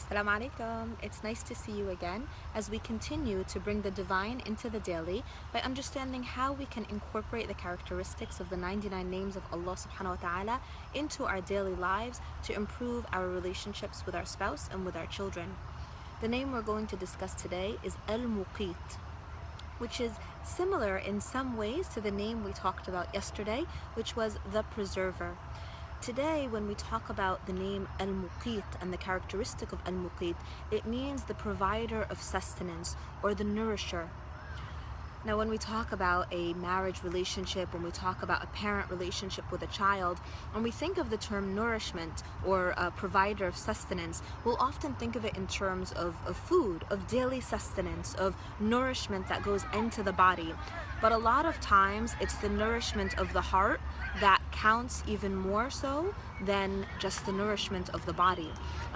Assalamu alaikum. It's nice to see you again as we continue to bring the divine into the daily by understanding how we can incorporate the characteristics of the 99 names of Allah subhanahu wa ta'ala into our daily lives to improve our relationships with our spouse and with our children. The name we're going to discuss today is Al-Muqit, which is similar in some ways to the name we talked about yesterday, which was the preserver. Today, when we talk about the name Al-Muqit and the characteristic of Al-Muqit, it means the provider of sustenance or the nourisher. Now, when we talk about a marriage relationship, when we talk about a parent relationship with a child, when we think of the term nourishment or a provider of sustenance, we'll often think of it in terms of food, of daily sustenance, of nourishment that goes into the body. But a lot of times, it's the nourishment of the heart that counts even more so than just the nourishment of the body.